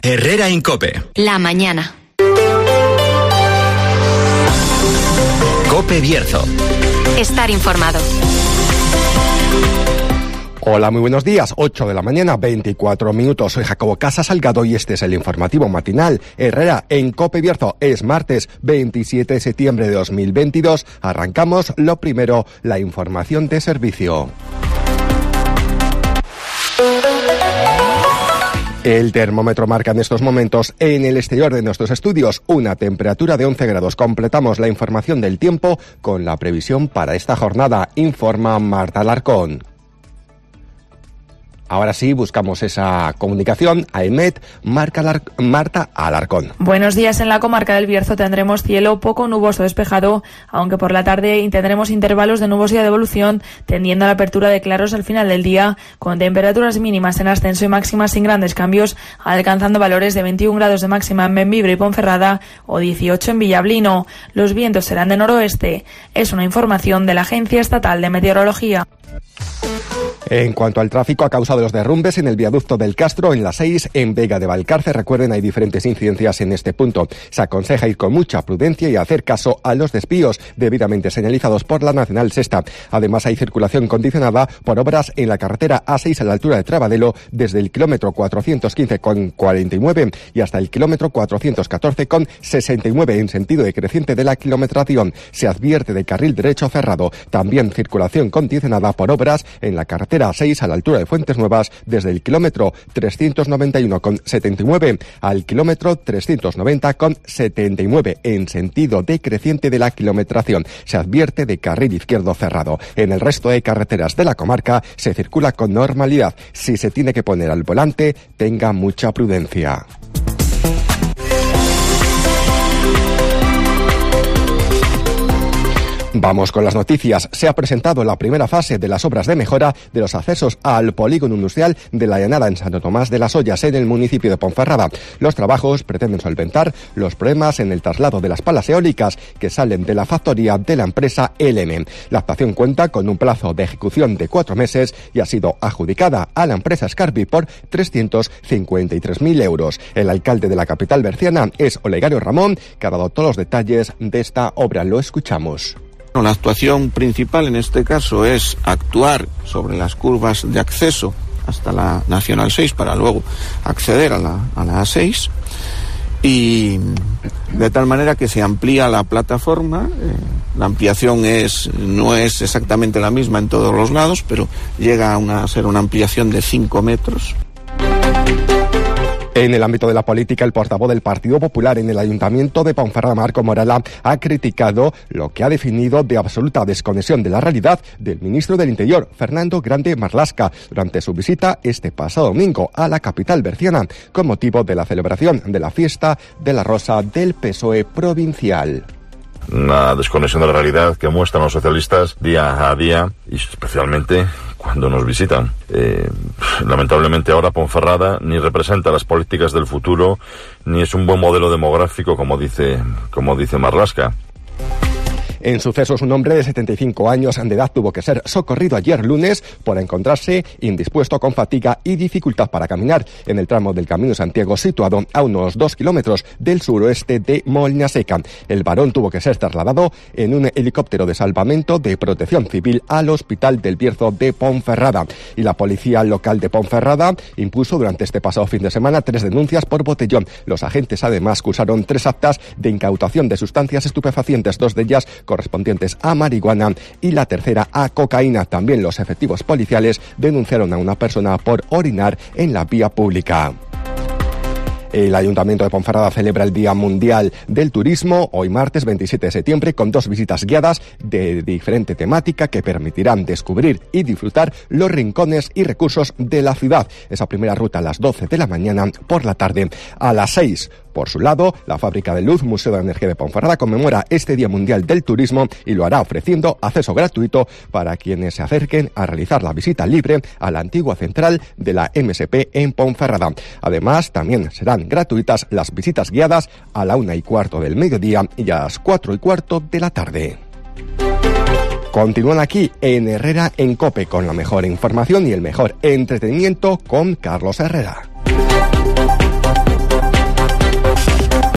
Herrera en COPE. La mañana. COPE Bierzo. Estar informado. Hola, muy buenos días. 8 de la mañana, 24 minutos. Soy Jacobo Casa Salgado y este es el informativo matinal Herrera en COPE Bierzo. Es martes 27 de septiembre de 2022. Arrancamos lo primero, la información de servicio. El termómetro marca en estos momentos en el exterior de nuestros estudios una temperatura de 11 grados. Completamos la información del tiempo con la previsión para esta jornada, informa Marta Alarcón. Ahora sí, buscamos esa comunicación a EMET, Marta Alarcón. Buenos días. En la comarca del Bierzo tendremos cielo poco nuboso despejado, aunque por la tarde tendremos intervalos de nubosidad de evolución, tendiendo a la apertura de claros al final del día, con temperaturas mínimas en ascenso y máximas sin grandes cambios, alcanzando valores de 21 grados de máxima en Bembibre y Ponferrada o 18 en Villablino. Los vientos serán de noroeste. Es una información de la Agencia Estatal de Meteorología. En cuanto al tráfico, a causa de los derrumbes en el viaducto del Castro, en la 6, en Vega de Valcarce, recuerden, hay diferentes incidencias en este punto. Se aconseja ir con mucha prudencia y hacer caso a los desvíos debidamente señalizados por la Nacional Sexta. Además, hay circulación condicionada por obras en la carretera A6 a la altura de Trabadelo, desde el kilómetro 415,49 y hasta el kilómetro 414,69 en sentido decreciente de la kilometración. Se advierte de carril derecho cerrado. También circulación condicionada por obras en la carretera A6 a la altura de Fuentes Nuevas, desde el kilómetro 391,79 al kilómetro 390,79 en sentido decreciente de la kilometración. Se advierte de carril izquierdo cerrado. En el resto de carreteras de la comarca se circula con normalidad. Si se tiene que poner al volante, tenga mucha prudencia. Vamos con las noticias. Se ha presentado la primera fase de las obras de mejora de los accesos al polígono industrial de la Llanada en Santo Tomás de las Ollas, en el municipio de Ponferrada. Los trabajos pretenden solventar los problemas en el traslado de las palas eólicas que salen de la factoría de la empresa LM. La actuación cuenta con un plazo de ejecución de 4 meses y ha sido adjudicada a la empresa Scarpi por 353.000 euros. El alcalde de la capital berciana es Olegario Ramón, que ha dado todos los detalles de esta obra. Lo escuchamos. La actuación principal en este caso es actuar sobre las curvas de acceso hasta la Nacional 6 para luego acceder a la A6 y de tal manera que se amplía la plataforma. La ampliación no es exactamente la misma en todos los lados, pero llega a ser una ampliación de 5 metros. En el ámbito de la política, el portavoz del Partido Popular en el Ayuntamiento de Ponferrada, Marco Morala, ha criticado lo que ha definido de absoluta desconexión de la realidad del ministro del Interior, Fernando Grande Marlaska, durante su visita este pasado domingo a la capital berciana, con motivo de la celebración de la fiesta de la Rosa del PSOE provincial. Una desconexión de la realidad que muestran los socialistas día a día y especialmente cuando nos visitan. Lamentablemente ahora Ponferrada ni representa las políticas del futuro ni es un buen modelo demográfico como dice Marlaska. En sucesos, un hombre de 75 años de edad tuvo que ser socorrido ayer lunes por encontrarse indispuesto, con fatiga y dificultad para caminar en el tramo del Camino Santiago, situado a unos 2 kilómetros del suroeste de Molñaseca. El varón tuvo que ser trasladado en un helicóptero de salvamento de Protección Civil al Hospital del Bierzo de Ponferrada. Y la policía local de Ponferrada impuso durante este pasado fin de semana 3 denuncias por botellón. Los agentes además cursaron 3 actas de incautación de sustancias estupefacientes, 2 de ellas correspondientes a marihuana y la tercera a cocaína. También los efectivos policiales denunciaron a una persona por orinar en la vía pública. El Ayuntamiento de Ponferrada celebra el Día Mundial del Turismo hoy martes 27 de septiembre con 2 visitas guiadas de diferente temática que permitirán descubrir y disfrutar los rincones y recursos de la ciudad. Esa primera ruta a las 12 de la mañana, por la tarde a las 6. Por su lado, la Fábrica de Luz, Museo de Energía de Ponferrada, conmemora este Día Mundial del Turismo y lo hará ofreciendo acceso gratuito para quienes se acerquen a realizar la visita libre a la antigua central de la MSP en Ponferrada. Además, también serán gratuitas las visitas guiadas a la 1:15 del mediodía y a las 4:15 de la tarde. Continúan aquí en Herrera en COPE con la mejor información y el mejor entretenimiento con Carlos Herrera.